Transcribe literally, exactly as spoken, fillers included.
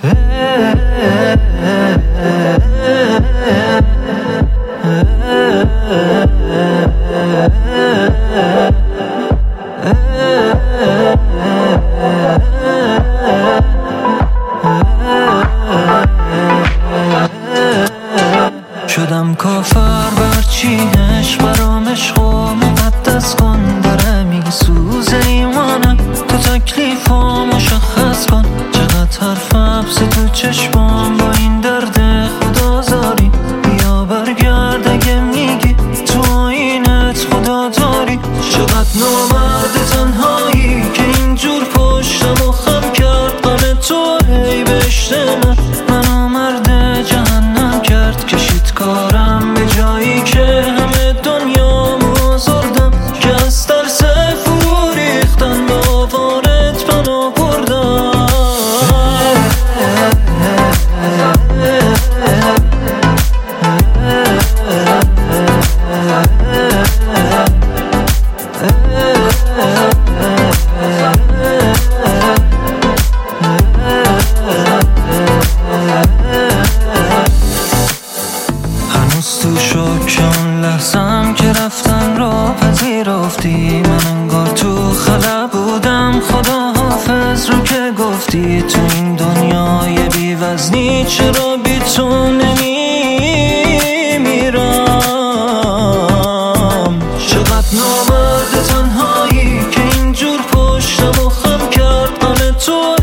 شدم کافر برچی عشق برام عشق و مقدس کن، داره میگه سوز ایمانم تو تکلیفا مشخص کن. چقدر حرف حبس تو چشمام با این درد خدازاری، بیا برگرد اگه میگی تو آینت خدا داری. چقدر نامرد تنهایی که اینجور پشتم و خم کرد، غم تو هی بهشت من منو مرد جهنم کرد. کشید کارم به جایی که همه دنیا مزردم، که از ترس فرو ریختن به آوارت پناه بردم. هنوز تو شکم لحظم که رفتن را پذیرفتی، من انگار تو خلا بودم خدا حافظ رو که گفتی. تو این دنیای بی وزنی چرا بی تو نمیمیرم؟ چقدر نامرد تنهایی که اینجور پشتم و خم کرد، غم تو